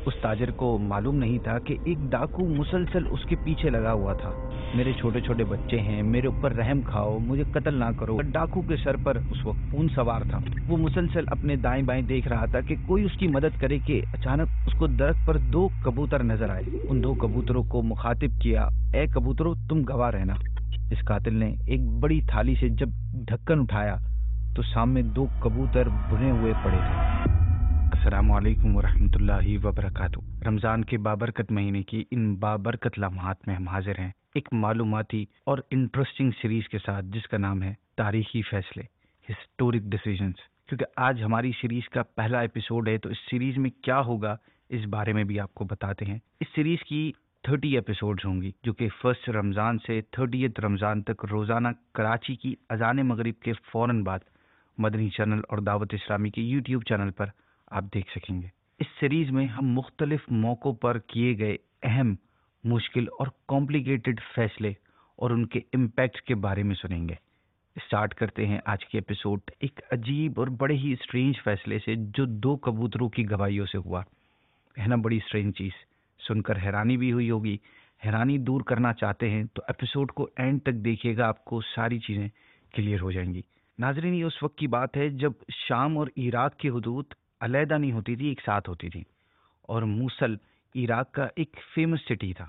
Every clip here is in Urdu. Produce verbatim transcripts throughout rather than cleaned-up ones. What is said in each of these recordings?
اس تاجر کو معلوم نہیں تھا کہ ایک ڈاکو مسلسل اس کے پیچھے لگا ہوا تھا۔ میرے چھوٹے چھوٹے بچے ہیں، میرے اوپر رحم کھاؤ، مجھے قتل نہ کرو۔ ڈاکو کے سر پر اس وقت خون سوار تھا۔ وہ مسلسل اپنے دائیں بائیں دیکھ رہا تھا کہ کوئی اس کی مدد کرے کہ اچانک اس کو درخت پر دو کبوتر نظر آئے۔ ان دو کبوتروں کو مخاطب کیا، اے کبوتروں تم گواہ رہنا۔ اس قاتل نے ایک بڑی تھالی سے جب ڈھکن اٹھایا تو سامنے دو کبوتر بنے ہوئے پڑے تھے۔ السلام علیکم ورحمۃ اللہ وبرکاتہ۔ رمضان کے بابرکت مہینے کی ان بابرکت لمحات میں ہم حاضر ہیں ایک معلوماتی اور انٹرسٹنگ سیریز کے ساتھ جس کا نام ہے تاریخی فیصلے، ہسٹورک ڈیسیژنز۔ کیونکہ آج ہماری سیریز کا پہلا ایپیسوڈ ہے تو اس سیریز میں کیا ہوگا اس بارے میں بھی آپ کو بتاتے ہیں۔ اس سیریز کی تھرٹی ایپیسوڈز ہوں گی جو کہ فرسٹ رمضان سے تھرٹیتھ رمضان تک روزانہ کراچی کی اذان مغرب کے فوراً بعد مدنی چینل اور دعوت اسلامی کے یوٹیوب چینل پر آپ دیکھ سکیں گے۔ اس سیریز میں ہم مختلف موقعوں پر کیے گئے اہم، مشکل اور کمپلیکیٹڈ فیصلے اور ان کے امپیکٹ کے بارے میں سنیں گے۔ اسٹارٹ کرتے ہیں آج کے ایپیسوڈ ایک عجیب اور بڑے ہی اسٹرینج فیصلے سے جو دو کبوتروں کی گواہیوں سے ہوا ہے نا۔ بڑی اسٹرینج چیز سن کر حیرانی بھی ہوئی ہوگی۔ حیرانی دور کرنا چاہتے ہیں تو ایپیسوڈ کو اینڈ تک دیکھیے گا، آپ کو ساری چیزیں کلیئر ہو جائیں گی۔ ناظرین، یہ اس وقت کی بات ہے جب شام اور عراق کی حدود علیحدہ نہیں ہوتی تھی، ایک ساتھ ہوتی تھی، اور موصل عراق کا ایک فیمس سٹی تھا۔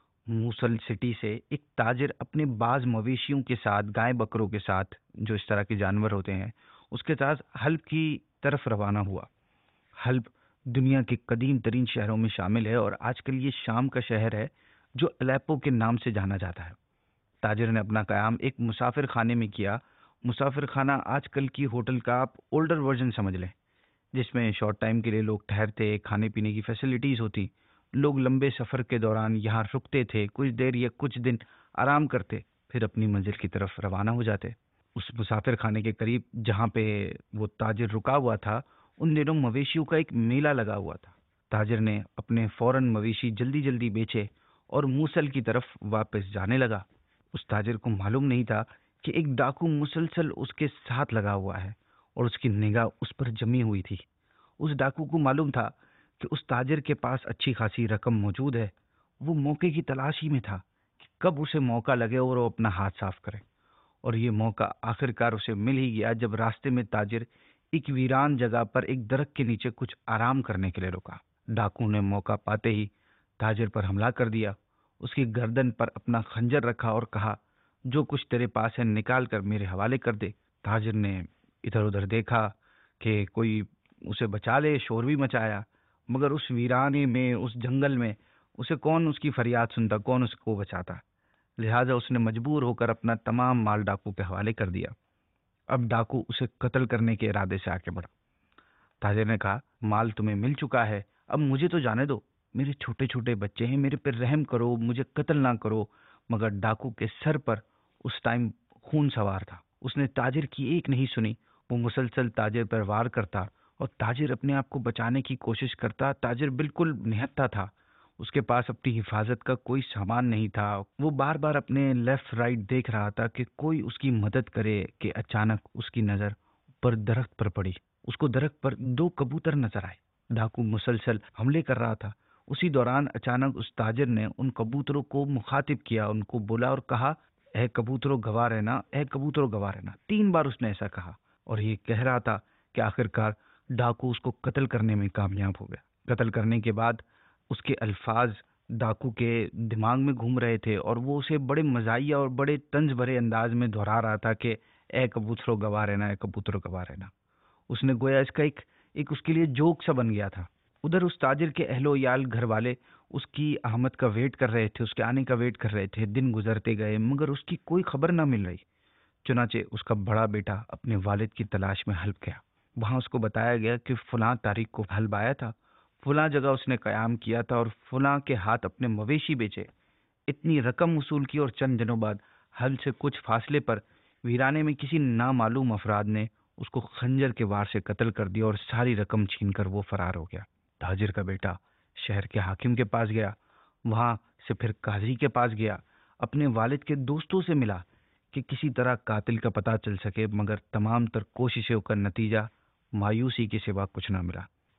موصل سٹی سے ایک تاجر اپنے بعض مویشیوں کے ساتھ، گائے بکروں کے ساتھ، جو اس طرح کے جانور ہوتے ہیں، اس کے ساتھ حلب کی طرف روانہ ہوا۔ حلب دنیا کے قدیم ترین شہروں میں شامل ہے اور آج کل یہ شام کا شہر ہے جو الیپو کے نام سے جانا جاتا ہے۔ تاجر نے اپنا قیام ایک مسافر خانے میں کیا۔ مسافر خانہ آج کل کی ہوٹل کا آپ اولڈر ورژن سمجھ لیں، جس میں شارٹ ٹائم کے لیے لوگ ٹھہرتے، کھانے پینے کی فیسلٹیز ہوتی، لوگ لمبے سفر کے دوران یہاں رکتے تھے، کچھ دیر یا کچھ دن آرام کرتے، پھر اپنی منزل کی طرف روانہ ہو جاتے۔ اس مسافر خانے کے قریب جہاں پہ وہ تاجر رکا ہوا تھا، ان دنوں مویشیوں کا ایک میلہ لگا ہوا تھا۔ تاجر نے اپنے فوراً مویشی جلدی جلدی بیچے اور موصل کی طرف واپس جانے لگا۔ اس تاجر کو معلوم نہیں تھا کہ ایک ڈاکو مسلسل اس کے ساتھ لگا ہوا ہے اور اس کی نگاہ اس پر جمی ہوئی تھی۔ اس ڈاکو کو معلوم تھا کہ اس تاجر کے پاس اچھی خاصی رقم موجود ہے۔ وہ موقع کی تلاش ہی میں تھا کہ کب اسے موقع لگے اور وہ اپنا ہاتھ صاف کرے، اور یہ موقع آخرکار اسے مل ہی گیا جب راستے میں تاجر ایک ویران جگہ پر ایک درخت کے نیچے کچھ آرام کرنے کے لیے رکا۔ ڈاکو نے موقع پاتے ہی تاجر پر حملہ کر دیا۔ اس کی گردن پر اپنا خنجر رکھا اور کہا، جو کچھ تیرے پاس ہے نکال کر میرے حوالے کر دے۔ تاجر نے ادھر ادھر دیکھا کہ کوئی اسے بچا لے، شور بھی مچایا، مگر اس ویرانے میں، اس جنگل میں اسے کون اس کی فریاد سنتا، کون اس کو بچاتا۔ لہٰذا اس نے مجبور ہو کر اپنا تمام مال ڈاکو کے حوالے کر دیا۔ اب ڈاکو اسے قتل کرنے کے ارادے سے آگے بڑھا۔ تاجر نے کہا، مال تمہیں مل چکا ہے، اب مجھے تو جانے دو، میرے چھوٹے چھوٹے بچے ہیں، میرے پر رحم کرو، مجھے قتل نہ کرو۔ مگر ڈاکو کے سر پر اس ٹائم خون سوار تھا۔ اس نے تاجر کی ایک نہیں سنی۔ وہ مسلسل تاجر پر وار کرتا اور تاجر اپنے آپ کو بچانے کی کوشش کرتا۔ تاجر بالکل نہتھا تھا، اس کے پاس اپنی حفاظت کا کوئی سامان نہیں تھا۔ وہ بار بار اپنے لیفٹ رائٹ دیکھ رہا تھا کہ کوئی اس کی مدد کرے کہ اچانک اس کی نظر پر درخت پر پڑی۔ اس کو درخت پر دو کبوتر نظر آئے۔ ڈاکو مسلسل حملے کر رہا تھا۔ اسی دوران اچانک اس تاجر نے ان کبوتروں کو مخاطب کیا، ان کو بولا اور کہا، اے کبوتروں گواہ رہنا، اے کبوتروں گواہ رہنا۔ تین بار اس نے ایسا کہا اور یہ کہہ رہا تھا کہ آخرکار ڈاکو اس کو قتل کرنے میں کامیاب ہو گیا۔ قتل کرنے کے بعد اس کے الفاظ ڈاکو کے دماغ میں گھوم رہے تھے اور وہ اسے بڑے مزاحیہ اور بڑے طنز بھرے انداز میں دہرا رہا تھا کہ اے کبوتروں گواہ رہنا، اے کبوتروں گواہ رہنا۔ اس نے گویا اس کا ایک ایک اس کے لیے جوک سا بن گیا تھا۔ ادھر اس تاجر کے اہل و عیال، گھر والے اس کی آمد کا ویٹ کر رہے تھے، اس کے آنے کا ویٹ کر رہے تھے۔ دن گزرتے گئے مگر اس کی کوئی خبر نہ مل رہی۔ چنانچہ اس کا بڑا بیٹا اپنے والد کی تلاش میں حلب گیا۔ وہاں اس کو بتایا گیا کہ فلاں تاریخ کو حلب آیا تھا، فلاں جگہ اس نے قیام کیا تھا اور فلاں کے ہاتھ اپنے مویشی بیچے، اتنی رقم وصول کی، اور چند دنوں بعد حلب سے کچھ فاصلے پر ویرانے میں کسی نامعلوم افراد نے اس کو خنجر کے وار سے قتل کر دیا اور ساری رقم چھین کر وہ فرار ہو گیا۔ تاجر کا بیٹا شہر کے حاکم کے پاس گیا، وہاں سے پھر قاضی کے پاس گیا، اپنے والد کے دوستوں سے ملا کہ کسی طرح قاتل کا پتہ چل سکے، مگر تمام تر کوششوں کا نتیجہ مایوسی کے سوا کچھ نہ ملا۔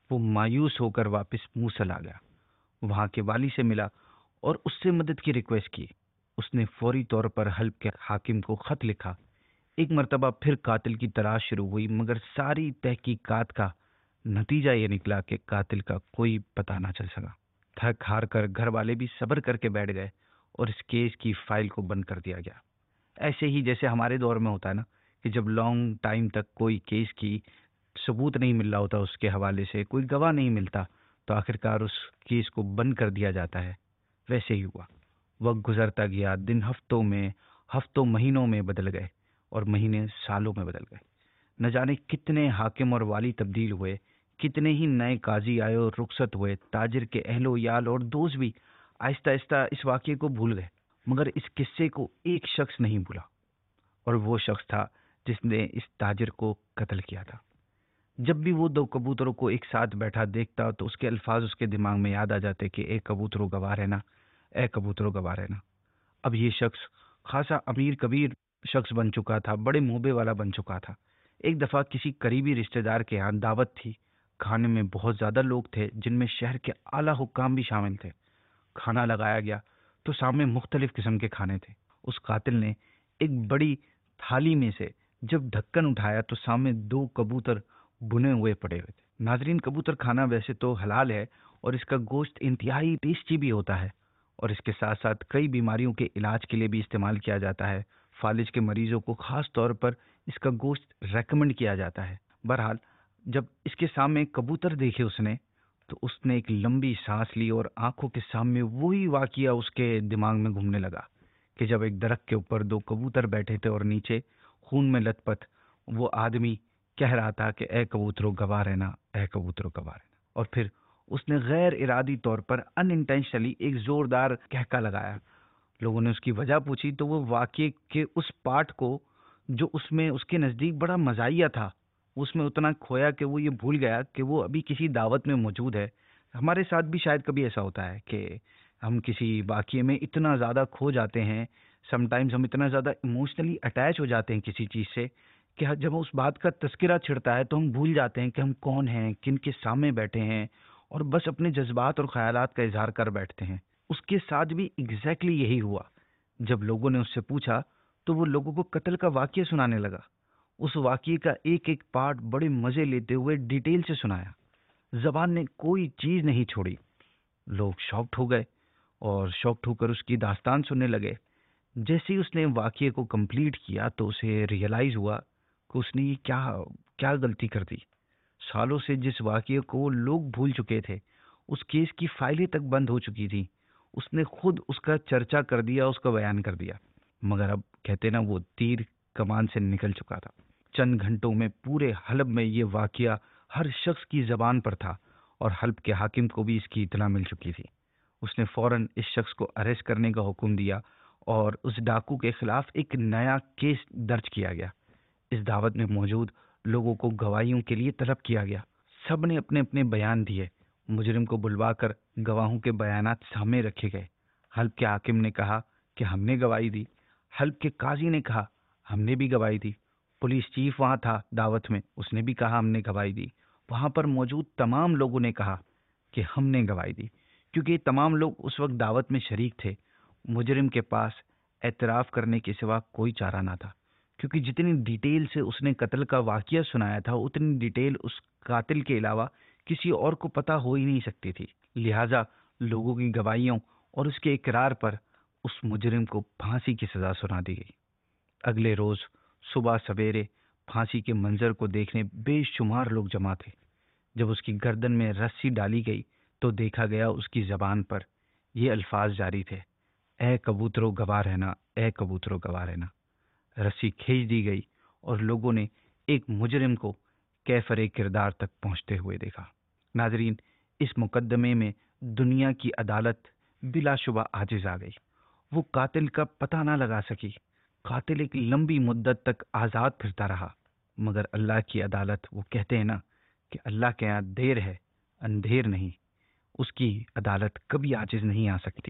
وہ مایوس ہو کر واپس موصل آ گیا، وہاں کے والی سے ملا اور اس سے مدد کی ریکویسٹ کی۔ اس نے فوری طور پر حلب کے حاکم کو خط لکھا۔ ایک مرتبہ پھر قاتل کی تلاش شروع ہوئی، مگر ساری تحقیقات کا نتیجہ یہ نکلا کہ قاتل کا کوئی پتہ نہ چل سکا۔ تھک ہار کر گھر والے بھی صبر کر کے بیٹھ گئے اور اس کیس کی فائل کو بند کر دیا گیا۔ ایسے ہی جیسے ہمارے دور میں ہوتا ہے نا کہ جب لانگ ٹائم تک کوئی کیس کی ثبوت نہیں مل رہا ہوتا، اس کے حوالے سے کوئی گواہ نہیں ملتا، تو آخرکار اس کیس کو بند کر دیا جاتا ہے، ویسے ہی ہوا۔ وقت گزرتا گیا، دن ہفتوں میں ہفتوں مہینوں میں بدل گئے اور مہینے سالوں میں بدل گئے۔ نہ جانے کتنے حاکم اور والی تبدیل ہوئے، کتنے ہی نئے قاضی آئے اور رخصت ہوئے۔ تاجر کے اہل و عیال اور دوست بھی آہستہ آہستہ اس واقعے کو بھول گئے، مگر اس قصے کو ایک شخص نہیں بھولا، اور وہ شخص تھا جس نے اس تاجر کو قتل کیا تھا۔ جب بھی وہ دو کبوتروں کو ایک ساتھ بیٹھا دیکھتا تو اس کے الفاظ اس کے دماغ میں یاد آ جاتے کہ اے کبوتروں گواہ رہنا، اے کبوتروں گواہ رہنا۔ اب یہ شخص خاصا امیر کبیر شخص بن چکا تھا، بڑے موبے والا بن چکا تھا۔ ایک دفعہ کسی قریبی رشتہ دار کے ہاں دعوت تھی۔ کھانے میں بہت زیادہ لوگ تھے، جن میں شہر کے اعلیٰ حکام بھی شامل تھے۔ کھانا لگایا گیا تو سامنے مختلف قسم کے کھانے تھے۔ اس قاتل نے ایک بڑی تھالی میں سے جب ڈھکن اٹھایا تو سامنے دو کبوتر بنے ہوئے پڑے ہوئے تھے۔ ناظرین، کبوتر کھانا ویسے تو حلال ہے اور اس کا گوشت انتہائی ٹیسٹی بھی ہوتا ہے، اور اس کے ساتھ ساتھ کئی بیماریوں کے علاج کے لیے بھی استعمال کیا جاتا ہے۔ فالج کے مریضوں کو خاص طور پر اس کا گوشت ریکمنڈ کیا جاتا ہے۔ بہرحال جب اس کے سامنے کبوتر دیکھے اس نے تو اس نے ایک لمبی سانس لی اور آنکھوں کے سامنے وہی واقعہ اس کے دماغ میں گھومنے لگا کہ جب ایک درخت کے اوپر دو کبوتر بیٹھے تھے اور نیچے خون میں لت پت وہ آدمی کہہ رہا تھا کہ اے کبوتروں گواہ رہنا، اے کبوتروں گواہ رہنا۔ اور پھر اس نے غیر ارادی طور پر ان انٹینشنلی ایک زوردار کہکا لگایا۔ لوگوں نے اس کی وجہ پوچھی تو وہ واقعے کے اس پارٹ کو جو اس میں اس کے نزدیک بڑا مزاحیہ تھا، اس میں اتنا کھویا کہ وہ یہ بھول گیا کہ وہ ابھی کسی دعوت میں موجود ہے۔ ہمارے ساتھ بھی شاید کبھی ایسا ہوتا ہے کہ ہم کسی واقعے میں اتنا زیادہ کھو جاتے ہیں، سم ٹائمز ہم اتنا زیادہ ایموشنلی اٹیچ ہو جاتے ہیں کسی چیز سے کہ جب اس بات کا تذکرہ چھڑتا ہے تو ہم بھول جاتے ہیں کہ ہم کون ہیں، کن کے سامنے بیٹھے ہیں، اور بس اپنے جذبات اور خیالات کا اظہار کر بیٹھتے ہیں۔ اس کے ساتھ بھی ایگزیکٹلی یہی ہوا۔ جب لوگوں نے اس سے پوچھا تو وہ لوگوں کو قتل کا واقعہ سنانے لگا۔ اس واقعے کا ایک ایک پارٹ بڑے مزے لیتے ہوئے ڈیٹیل سے سنایا، زبان نے کوئی چیز نہیں چھوڑی۔ لوگ شاکڈ ہو گئے اور شاکڈ ہو کر اس کی داستان سننے لگے۔ جیسے ہی اس نے واقعے کو کمپلیٹ کیا تو اسے ریئلائز ہوا کہ اس نے یہ کیا کیا غلطی کر دی۔ سالوں سے جس واقعے کو لوگ بھول چکے تھے، اس کیس کی فائلیں تک بند ہو چکی تھی، اس نے خود اس کا چرچا کر دیا، اس کا بیان کر دیا۔ مگر اب کہتے نا وہ تیر کمان سے نکل چکا تھا۔ چند گھنٹوں میں پورے حلب میں یہ واقعہ ہر شخص کی زبان پر تھا، اور حلب کے حاکم کو بھی اس کی اطلاع مل چکی تھی۔ اس نے فوراً اس شخص کو اریسٹ کرنے کا حکم دیا اور اس ڈاکو کے خلاف ایک نیا کیس درج کیا گیا۔ اس دعوت میں موجود لوگوں کو گواہیوں کے لیے طلب کیا گیا۔ سب نے اپنے اپنے بیان دیے۔ مجرم کو بلوا کر گواہوں کے بیانات سامنے رکھے گئے۔ حلب کے حاکم نے کہا کہ ہم نے گواہی دی۔ حلب کے قاضی نے کہا ہم نے بھی گواہی دی۔ پولیس چیف وہاں تھا دعوت میں، اس نے بھی کہا ہم نے گواہی دی۔ وہاں پر موجود تمام لوگوں نے کہا کہ ہم نے گواہی دی، کیونکہ یہ تمام لوگ اس وقت دعوت میں شریک تھے۔ مجرم کے پاس اعتراف کرنے کے سوا کوئی چارہ نہ تھا، کیونکہ جتنی ڈیٹیل سے اس نے قتل کا واقعہ سنایا تھا اتنی ڈیٹیل اس قاتل کے علاوہ کسی اور کو پتہ ہو ہی نہیں سکتی تھی۔ لہٰذا لوگوں کی گواہیوں اور اس کے اقرار پر اس مجرم کو پھانسی کی سزا سنا دی گئی۔ اگلے روز صبح سویرے پھانسی کے منظر کو دیکھنے بے شمار لوگ جمع تھے۔ جب اس کی گردن میں رسی ڈالی گئی تو دیکھا گیا اس کی زبان پر یہ الفاظ جاری تھے، اے کبوتروں گواہ رہنا، اے کبوتروں گواہ رہنا۔ رسی کھینچ دی گئی اور لوگوں نے ایک مجرم کو کیفر کردار تک پہنچتے ہوئے دیکھا۔ ناظرین، اس مقدمے میں دنیا کی عدالت بلا شبہ عاجز آ گئی۔ وہ قاتل کا پتہ نہ لگا سکی۔ قاتل ایک لمبی مدت تک آزاد پھرتا رہا، مگر اللہ کی عدالت، وہ کہتے ہیں نا کہ اللہ کے یہاں دیر ہے اندھیر نہیں، اس کی عدالت کبھی عاجز نہیں آ سکتی۔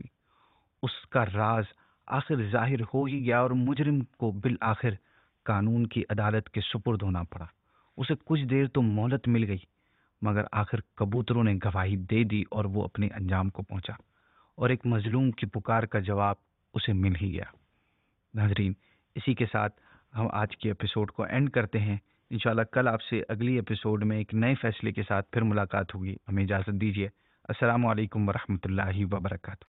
اس کا راز آخر ظاہر ہو ہی گیا اور مجرم کو بالآخر قانون کی عدالت کے سپرد ہونا پڑا۔ اسے کچھ دیر تو مہلت مل گئی، مگر آخر کبوتروں نے گواہی دے دی اور وہ اپنے انجام کو پہنچا، اور ایک مظلوم کی پکار کا جواب اسے مل ہی گیا۔ ناظرین، اسی کے ساتھ ہم آج کے ایپیسوڈ کو اینڈ کرتے ہیں۔ انشاءاللہ کل آپ سے اگلی ایپیسوڈ میں ایک نئے فیصلے کے ساتھ پھر ملاقات ہوگی۔ ہمیں اجازت دیجیے۔ السلام علیکم ورحمۃ اللہ وبرکاتہ۔